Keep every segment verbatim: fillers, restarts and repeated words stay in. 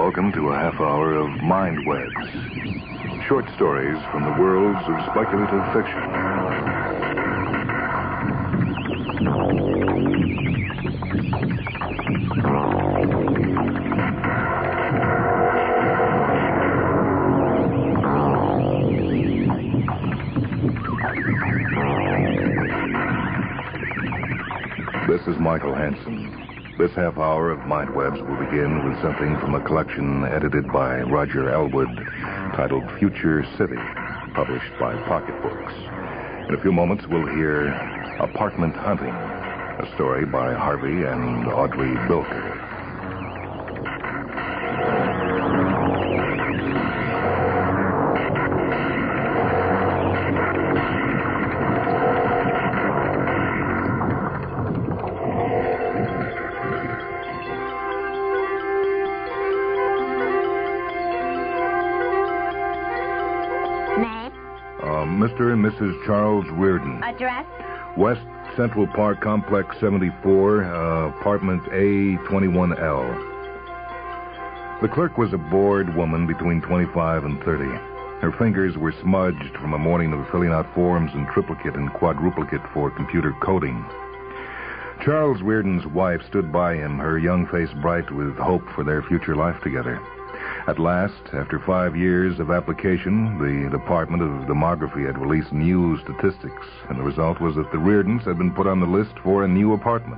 Welcome to a half hour of Mind Webs. Short stories from the worlds of speculative fiction. This is Michael Hansen. This half hour of Mind Webs will begin with something from a collection edited by Roger Elwood titled Future City, published by Pocket Books. In a few moments, we'll hear Apartment Hunting, a story by Harvey and Audrey Bilker. Mister and Missus Charles Reardon. Address? West Central Park Complex seventy-four, uh, apartment A twenty-one L. The clerk was a bored woman between twenty-five and thirty. Her fingers were smudged from a morning of filling out forms in triplicate and quadruplicate for computer coding. Charles Reardon's wife stood by him, her young face bright with hope for their future life together. At last, after five years of application, the Department of Demography had released new statistics, and the result was that the Reardons had been put on the list for a new apartment.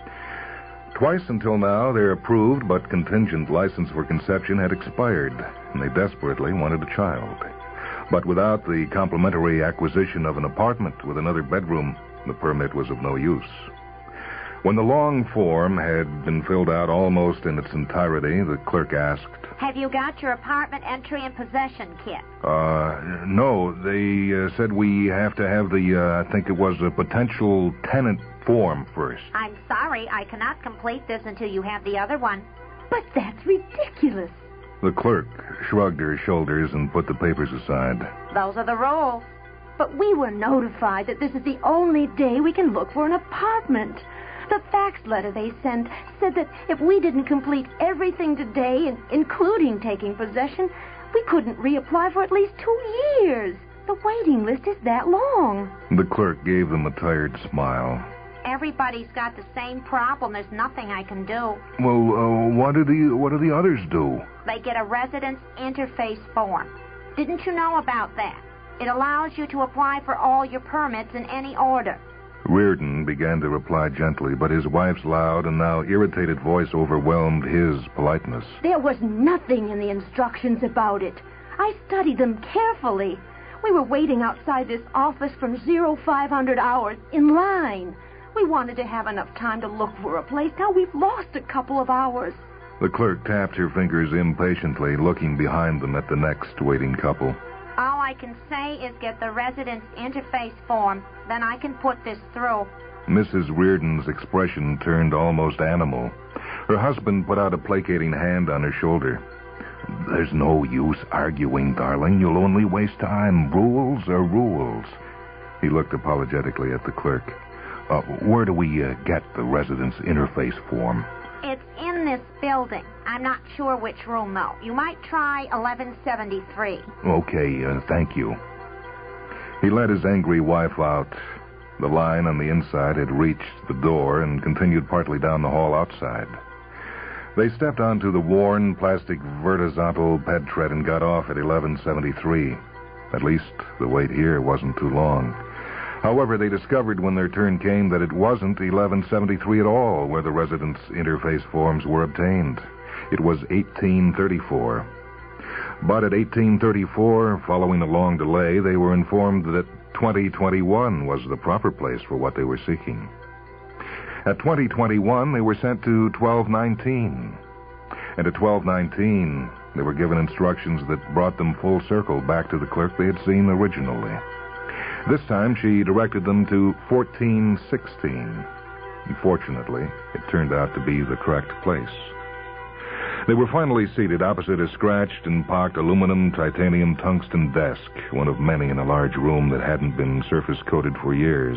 Twice until now, their approved but contingent license for conception had expired, and they desperately wanted a child. But without the complimentary acquisition of an apartment with another bedroom, the permit was of no use. When the long form had been filled out almost in its entirety, the clerk asked, Have you got your apartment entry and possession kit? Uh, no. They uh, said we have to have the, uh, I think it was a potential tenant form first. I'm sorry, I cannot complete this until you have the other one. But that's ridiculous. The clerk shrugged her shoulders and put the papers aside. Those are the rules. But we were notified that this is the only day we can look for an apartment. The fax letter they sent said that if we didn't complete everything today, including taking possession, we couldn't reapply for at least two years. The waiting list is that long. The clerk gave them a tired smile. Everybody's got the same problem. There's nothing I can do. Well, uh, what do the what do the others do? They get a residence interface form. Didn't you know about that? It allows you to apply for all your permits in any order. Reardon began to reply gently, but his wife's loud and now irritated voice overwhelmed his politeness. There was nothing in the instructions about it. I studied them carefully. We were waiting outside this office from zero five hundred hours in line. We wanted to have enough time to look for a place. Now we've lost a couple of hours. The clerk tapped her fingers impatiently, looking behind them at the next waiting couple. All I can say is get the residence interface form. Then I can put this through. Missus Reardon's expression turned almost animal. Her husband put out a placating hand on her shoulder. There's no use arguing, darling. You'll only waste time. Rules are rules. He looked apologetically at the clerk. Uh, where do we uh, get the residence interface form? It's in this building. I'm not sure which room, though. You might try eleven seventy-three. Okay, uh, thank you. He let his angry wife out. The line on the inside had reached the door and continued partly down the hall outside. They stepped onto the worn plastic vertical ped tread and got off at eleven seventy-three. At least the wait here wasn't too long. However, they discovered when their turn came that it wasn't eleven seventy-three at all where the residence interface forms were obtained. It was eighteen thirty-four. But at eighteen thirty-four, following a long delay, they were informed that twenty twenty-one was the proper place for what they were seeking. At twenty twenty-one, they were sent to twelve nineteen. And at twelve nineteen, they were given instructions that brought them full circle back to the clerk they had seen originally. This time, she directed them to fourteen sixteen. Fortunately, it turned out to be the correct place. They were finally seated opposite a scratched and pocked aluminum titanium tungsten desk, one of many in a large room that hadn't been surface-coated for years.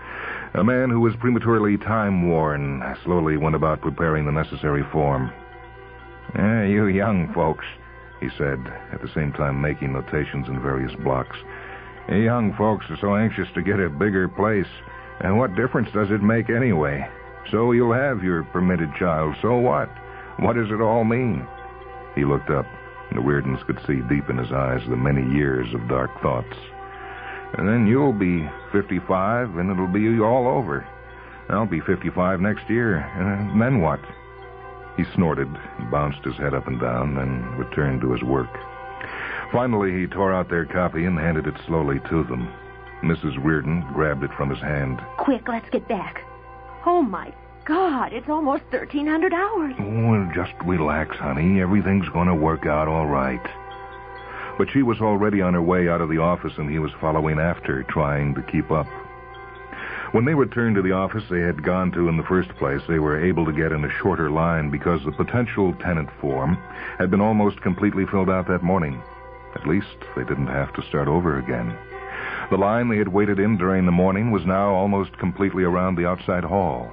A man who was prematurely time-worn slowly went about preparing the necessary form. Eh, you young folks, he said, at the same time making notations in various blocks. You young folks are so anxious to get a bigger place. And what difference does it make anyway? So you'll have your permitted child. So what? What does it all mean? He looked up. The Weirdens could see deep in his eyes the many years of dark thoughts. And then you'll be fifty-five, and it'll be all over. I'll be fifty-five next year. And then what? He snorted, bounced his head up and down, then returned to his work. Finally, he tore out their copy and handed it slowly to them. Missus Reardon grabbed it from his hand. Quick, let's get back. Oh, my God, it's almost thirteen hundred hours. Oh, just relax, honey. Everything's going to work out all right. But she was already on her way out of the office, and he was following after, trying to keep up. When they returned to the office they had gone to in the first place, they were able to get in a shorter line because the potential tenant form had been almost completely filled out that morning. At least they didn't have to start over again. The line they had waited in during the morning was now almost completely around the outside hall.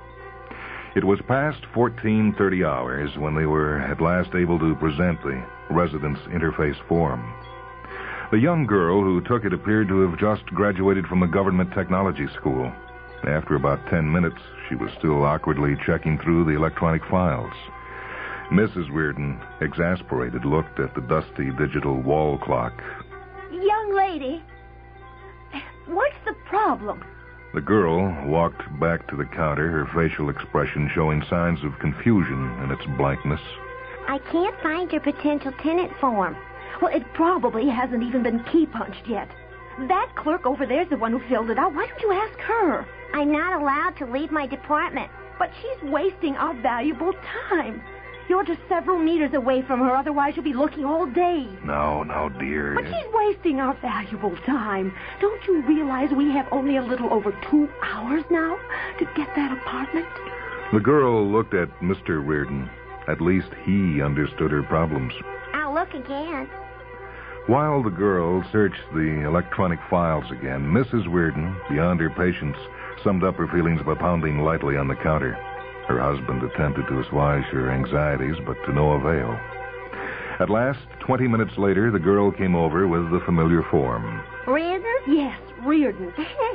It was past fourteen thirty hours when they were at last able to present the residence interface form. The young girl who took it appeared to have just graduated from a government technology school. After about ten minutes, she was still awkwardly checking through the electronic files. Missus Reardon, exasperated, looked at the dusty digital wall clock. Young lady, what's the problem? The girl walked back to the counter, her facial expression showing signs of confusion in its blankness. I can't find your potential tenant form. Well, it probably hasn't even been key-punched yet. That clerk over there's the one who filled it out. Why don't you ask her? I'm not allowed to leave my department. But she's wasting our valuable time. You're just several meters away from her, otherwise you'll be looking all day. No, no, dear. But she's wasting our valuable time. Don't you realize we have only a little over two hours now to get that apartment? The girl looked at Mister Reardon. At least he understood her problems. I'll look again. While the girl searched the electronic files again, Missus Reardon, beyond her patience, summed up her feelings by pounding lightly on the counter. Her husband attempted to assuage her anxieties, but to no avail. At last, twenty minutes later, the girl came over with the familiar form. Reardon? Yes, Reardon.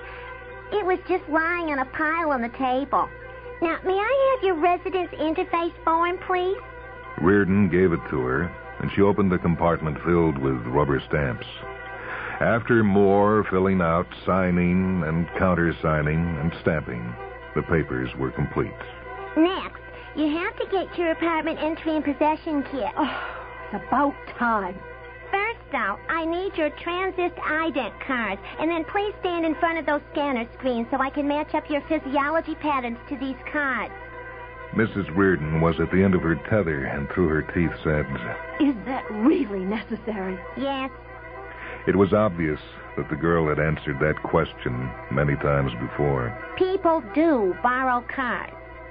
It was just lying on a pile on the table. Now, may I have your residence interface form, please? Reardon gave it to her, and she opened a compartment filled with rubber stamps. After more filling out, signing, and countersigning, and stamping, the papers were complete. Next, you have to get your apartment entry and possession kit. Oh, it's about time. First, though, I need your Transist ident cards, and then please stand in front of those scanner screens so I can match up your physiology patterns to these cards. Missus Reardon was at the end of her tether and through her teeth said, Is that really necessary? Yes. It was obvious that the girl had answered that question many times before. People do borrow cards.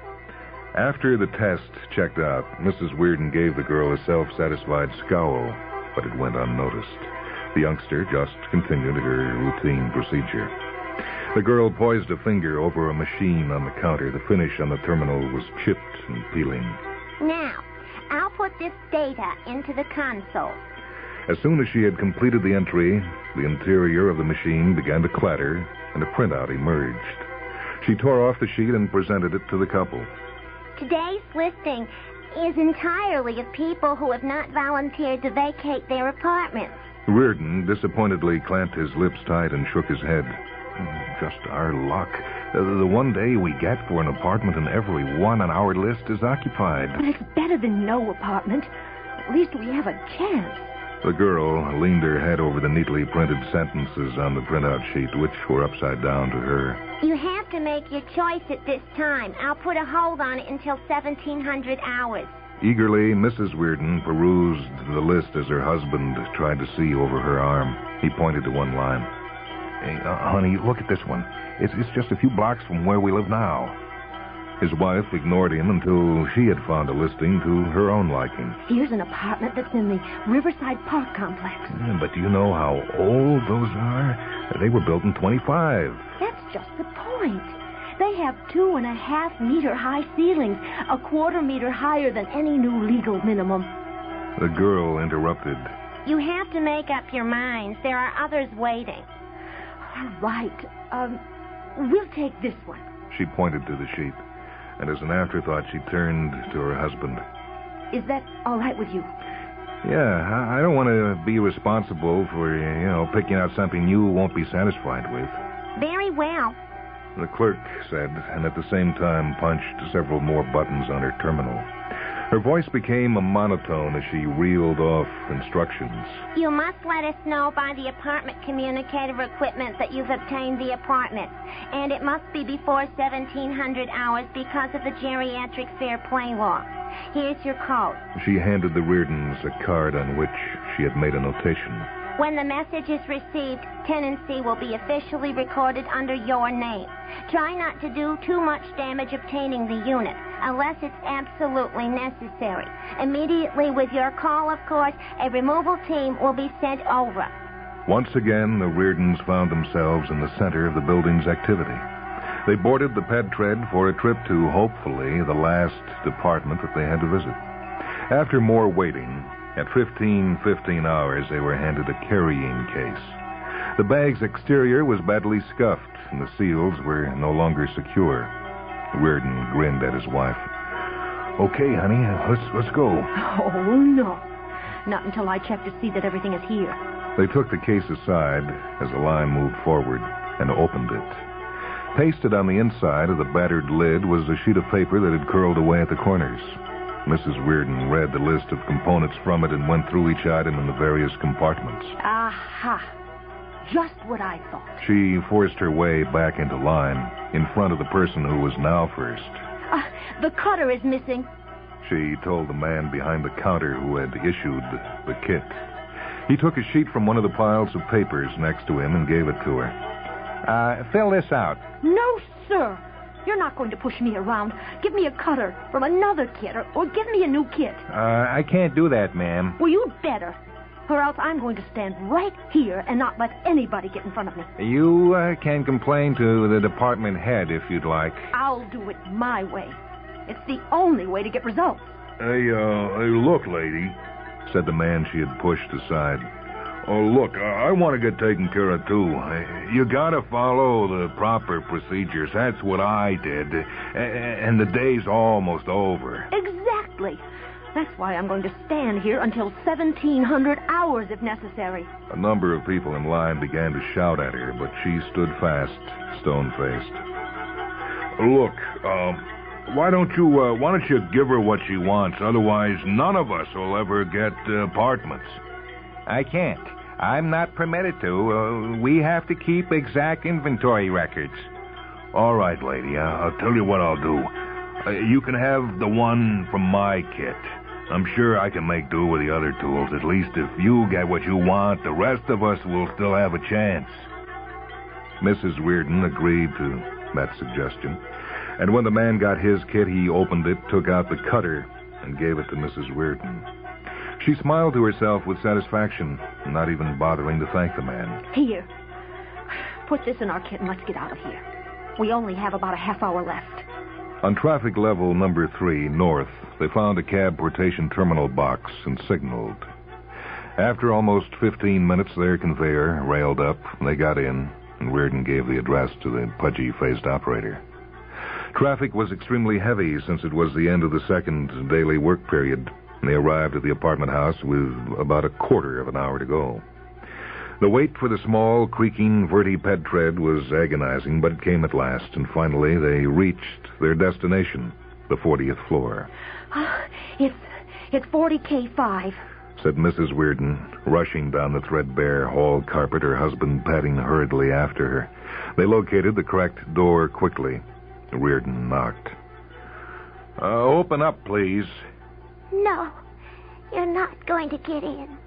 After the test checked out, Missus Reardon gave the girl a self-satisfied scowl, but it went unnoticed. The youngster just continued her routine procedure. The girl poised a finger over a machine on the counter. The finish on the terminal was chipped and peeling. Now, I'll put this data into the console. As soon as she had completed the entry, the interior of the machine began to clatter, and a printout emerged. She tore off the sheet and presented it to the couple. Today's listing is entirely of people who have not volunteered to vacate their apartments. Reardon disappointedly clamped his lips tight and shook his head. Just our luck. Uh, the one day we get for an apartment and every one on our list is occupied. But it's better than no apartment. At least we have a chance. The girl leaned her head over the neatly printed sentences on the printout sheet, which were upside down to her. You have to make your choice at this time. I'll put a hold on it until seventeen hundred hours. Eagerly, Missus Reardon perused the list as her husband tried to see over her arm. He pointed to one line. Hey, uh, honey, look at this one. It's, it's just a few blocks from where we live now. His wife ignored him until she had found a listing to her own liking. Here's an apartment that's in the Riverside Park complex. Yeah, but do you know how old those are? They were built in twenty-five. That's just the point. They have two and a half meter high ceilings, a quarter meter higher than any new legal minimum. The girl interrupted. You have to make up your minds. There are others waiting. All right. Um, we'll take this one. She pointed to the sheet, and as an afterthought, she turned to her husband. Is that all right with you? Yeah, I don't want to be responsible for, you know, picking out something you won't be satisfied with. Very well. The clerk said, and at the same time punched several more buttons on her terminal. Her voice became a monotone as she reeled off instructions. You must let us know by the apartment communicator equipment that you've obtained the apartment. And it must be before seventeen hundred hours because of the geriatric fair play law. Here's your code. She handed the Reardons a card on which she had made a notation. When the message is received, tenancy will be officially recorded under your name. Try not to do too much damage obtaining the unit, unless it's absolutely necessary. Immediately with your call, of course, a removal team will be sent over. Once again, the Reardons found themselves in the center of the building's activity. They boarded the Pedtred for a trip to, hopefully, the last department that they had to visit. After more waiting, at fifteen fifteen hours, they were handed a carrying case. The bag's exterior was badly scuffed, and the seals were no longer secure. Reardon grinned at his wife. Okay, honey, let's let's go. Oh, no. Not until I check to see that everything is here. They took the case aside as the line moved forward and opened it. Pasted on the inside of the battered lid was a sheet of paper that had curled away at the corners. Missus Reardon read the list of components from it and went through each item in the various compartments. Aha. Just what I thought. She forced her way back into line, in front of the person who was now first. Uh, the cutter is missing. She told the man behind the counter who had issued the kit. He took a sheet from one of the piles of papers next to him and gave it to her. Uh, fill this out. No, sir. You're not going to push me around. Give me a cutter from another kit, or, or give me a new kit. Uh, I can't do that, ma'am. Well, you'd better. Or else I'm going to stand right here and not let anybody get in front of me. You uh, can complain to the department head if you'd like. I'll do it my way. It's the only way to get results. Hey, uh, hey, look, lady, said the man she had pushed aside. Oh, look, I want to get taken care of, too. You gotta follow the proper procedures. That's what I did. And the day's almost over. Exactly. That's why I'm going to stand here until seventeen hundred hours if necessary. A number of people in line began to shout at her, but she stood fast, stone-faced. Look, um, why don't you, uh, why don't you give her what she wants? Otherwise, none of us will ever get uh, apartments. I can't. I'm not permitted to. Uh, we have to keep exact inventory records. All right, lady. I'll tell you what I'll do. Uh, you can have the one from my kit. I'm sure I can make do with the other tools. At least if you get what you want, the rest of us will still have a chance. Missus Reardon agreed to that suggestion. And when the man got his kit, he opened it, took out the cutter, and gave it to Missus Reardon. She smiled to herself with satisfaction, not even bothering to thank the man. Here. Put this in our kit and let's get out of here. We only have about a half hour left. On traffic level number three, north, they found a cab portation terminal box and signaled. After almost fifteen minutes, their conveyor railed up, and they got in, and Reardon gave the address to the pudgy-faced operator. Traffic was extremely heavy since it was the end of the second daily work period. They arrived at the apartment house with about a quarter of an hour to go. The wait for the small, creaking Verti Pedtred was agonizing, but it came at last, and finally they reached their destination, the fortieth floor. Uh, it's it's forty K five, said Missus Reardon, rushing down the threadbare hall carpet, her husband padding hurriedly after her. They located the correct door quickly. Reardon knocked. Uh, open up, please. No, you're not going to get in.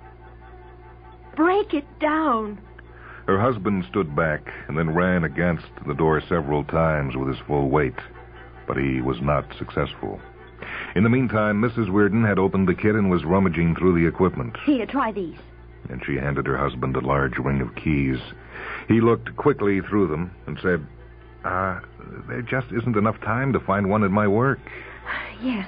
Break it down. Her husband stood back and then ran against the door several times with his full weight, but he was not successful. In the meantime, Missus Reardon had opened the kit and was rummaging through the equipment. Here, try these. And she handed her husband a large ring of keys. He looked quickly through them and said, Uh, there just isn't enough time to find one at my work. Yes.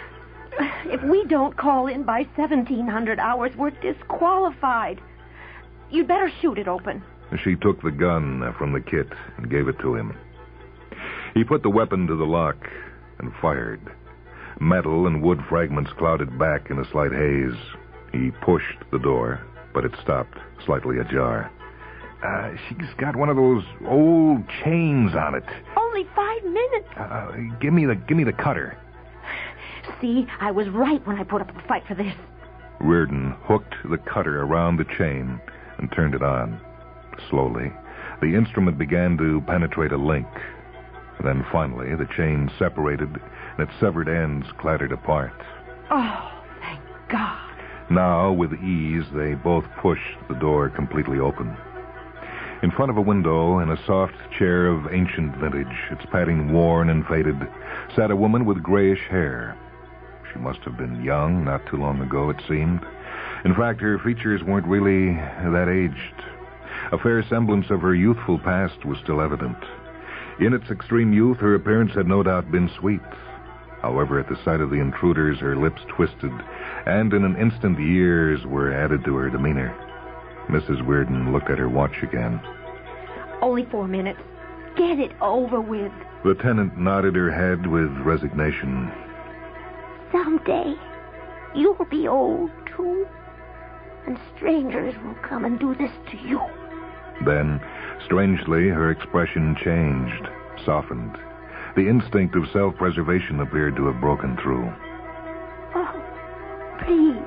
If we don't call in by seventeen hundred hours, we're disqualified. You'd better shoot it open. She took the gun from the kit and gave it to him. He put the weapon to the lock and fired. Metal and wood fragments clouded back in a slight haze. He pushed the door, but it stopped, slightly ajar. Uh, she's got one of those old chains on it. Only five minutes. Uh, give me the give me the cutter. See, I was right when I put up a fight for this. Reardon hooked the cutter around the chain and turned it on. Slowly, the instrument began to penetrate a link. Then finally, the chain separated and its severed ends clattered apart. Oh, thank God. Now, with ease, they both pushed the door completely open. In front of a window, in a soft chair of ancient vintage, its padding worn and faded, sat a woman with grayish hair. She must have been young, not too long ago, it seemed. In fact, her features weren't really that aged. A fair semblance of her youthful past was still evident. In its extreme youth, her appearance had no doubt been sweet. However, at the sight of the intruders, her lips twisted, and in an instant years were added to her demeanor. Missus Reardon looked at her watch again. Only four minutes. Get it over with. The tenant nodded her head with resignation. Someday, you'll be old, too. And strangers will come and do this to you. Then, strangely, her expression changed, softened. The instinct of self-preservation appeared to have broken through. Oh, please,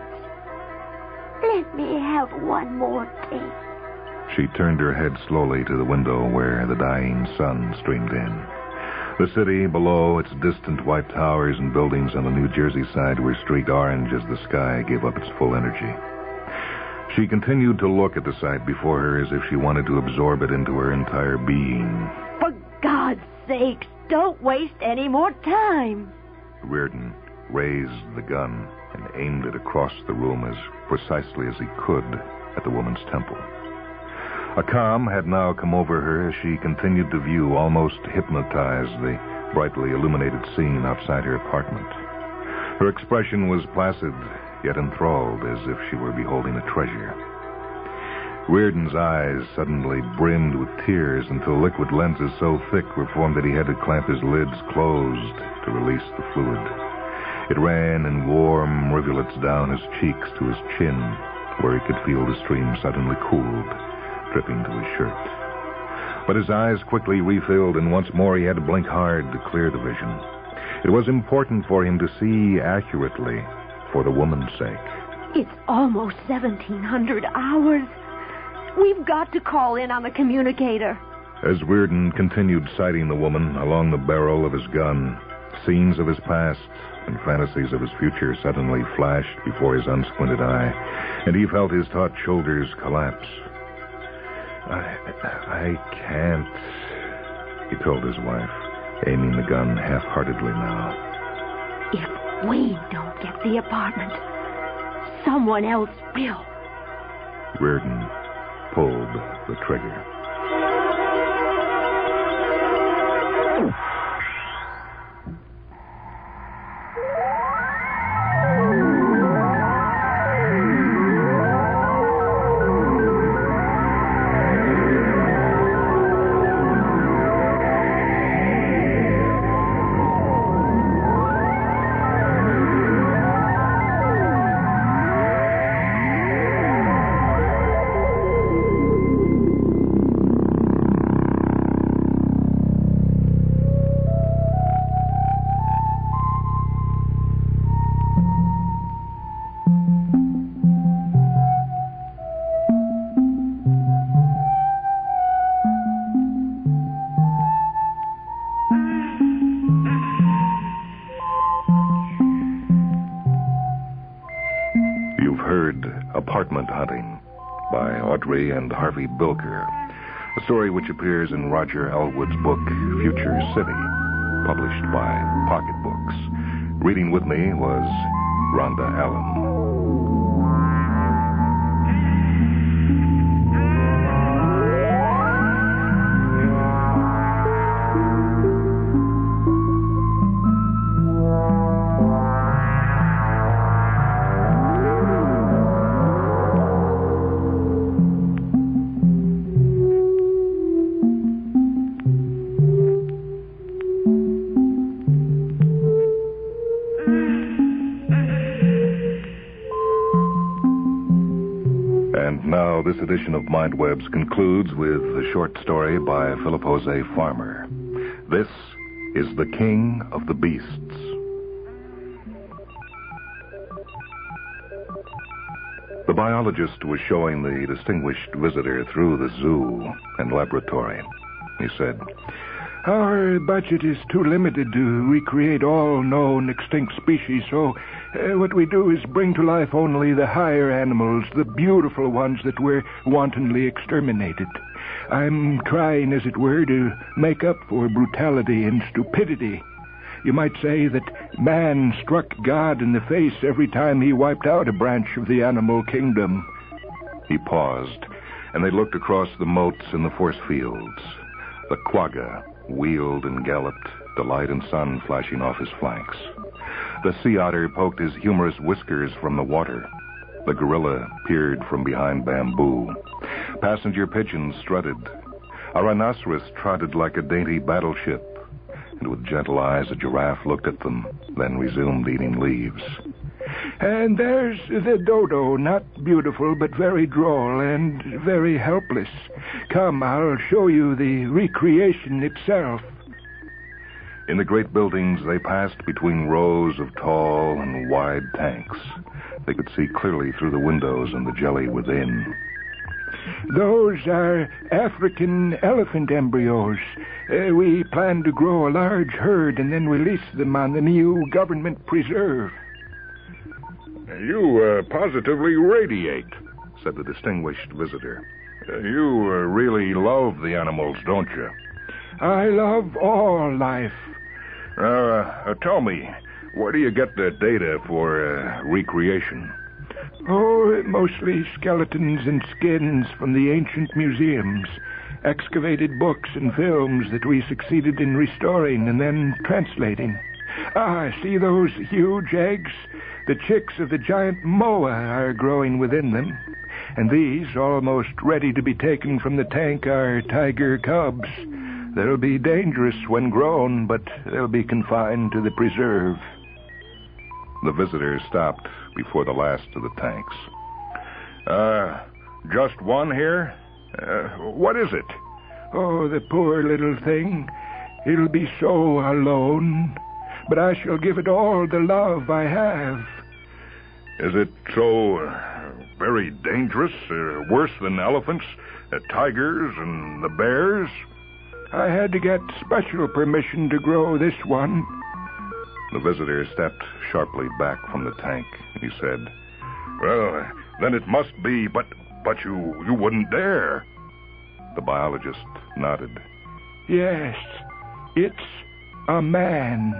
let me have one more day. She turned her head slowly to the window where the dying sun streamed in. The city below, its distant white towers and buildings on the New Jersey side were streaked orange as the sky gave up its full energy. She continued to look at the sight before her as if she wanted to absorb it into her entire being. For God's sakes, don't waste any more time. Reardon raised the gun and aimed it across the room as precisely as he could at the woman's temple. A calm had now come over her as she continued to view, almost hypnotized, the brightly illuminated scene outside her apartment. Her expression was placid, yet enthralled, as if she were beholding a treasure. Reardon's eyes suddenly brimmed with tears until liquid lenses so thick were formed that he had to clamp his lids closed to release the fluid. It ran in warm rivulets down his cheeks to his chin, where he could feel the stream suddenly cooled, dripping to his shirt. But his eyes quickly refilled, and once more he had to blink hard to clear the vision. It was important for him to see accurately, for the woman's sake. It's almost seventeen hundred hours. We've got to call in on the communicator. As Reardon continued sighting the woman along the barrel of his gun, scenes of his past and fantasies of his future suddenly flashed before his unsquinted eye, and he felt his taut shoulders collapse. I, I can't, he told his wife, aiming the gun half-heartedly now. If we don't get the apartment, someone else will. Reardon pulled the trigger. Apartment Hunting by Audrey and Harvey Bilker, a story which appears in Roger Elwood's book Future City, published by Pocket Books. Reading with me was Rhonda Allen. now, this edition of Mind Webs concludes with a short story by Philip Jose Farmer. This is The King of the Beasts. The biologist was showing the distinguished visitor through the zoo and laboratory. He said, "Our budget is too limited to recreate all known extinct species, so uh, what we do is bring to life only the higher animals, the beautiful ones that were wantonly exterminated. I'm trying, as it were, to make up for brutality and stupidity. You might say that man struck God in the face every time he wiped out a branch of the animal kingdom." He paused, and they looked across the moats and the force fields. The quagga wheeled and galloped, the light and sun flashing off his flanks. The sea otter poked his humorous whiskers from the water. The gorilla peered from behind bamboo. Passenger pigeons strutted. A rhinoceros trotted like a dainty battleship. And with gentle eyes, a giraffe looked at them, then resumed eating leaves. "And there's the dodo, not beautiful, but very droll and very helpless. Come, I'll show you the recreation itself." In the great buildings, they passed between rows of tall and wide tanks. They could see clearly through the windows and the jelly within. "Those are African elephant embryos. Uh, we plan to grow a large herd and then release them on the new government preserve." "You uh, positively radiate," said the distinguished visitor. Uh, you uh, really love the animals, don't you? "I love all life." Uh, uh, tell me, where do you get the data for uh, recreation?" "Oh, mostly skeletons and skins from the ancient museums, excavated books and films that we succeeded in restoring and then translating. Ah, see those huge eggs? The chicks of the giant moa are growing within them. And these, almost ready to be taken from the tank, are tiger cubs. They'll be dangerous when grown, but they'll be confined to the preserve." The visitor stopped before the last of the tanks. Uh, just one here? Uh, what is it?" "Oh, the poor little thing. It'll be so alone. But I shall give it all the love I have." "Is it so uh, very dangerous? Uh, worse than elephants, uh, tigers, and the bears?" "I had to get special permission to grow this one." The visitor stepped sharply back from the tank. He said, "Well, then it must be, but but you, you wouldn't dare." The biologist nodded. "Yes, it's a man."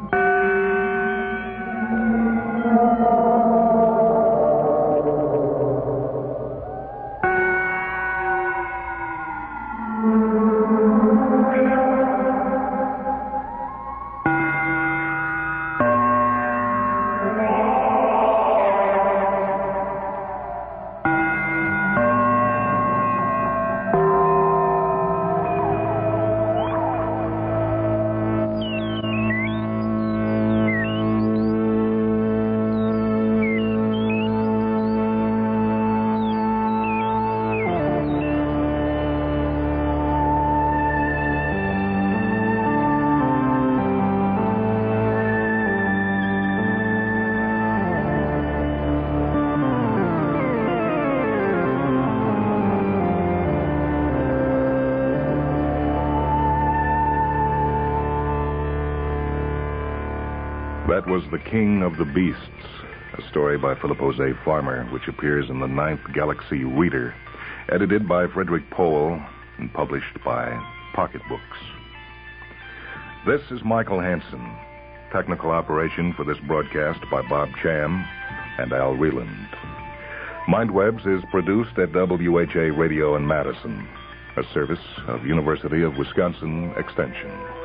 That was The King of the Beasts, a story by Philip Jose Farmer, which appears in the Ninth Galaxy Reader, edited by Frederick Pohl and published by Pocket Books. This is Michael Hansen. Technical operation for this broadcast by Bob Cham and Al Reland. Mindwebs is produced at W H A Radio in Madison, a service of University of Wisconsin Extension.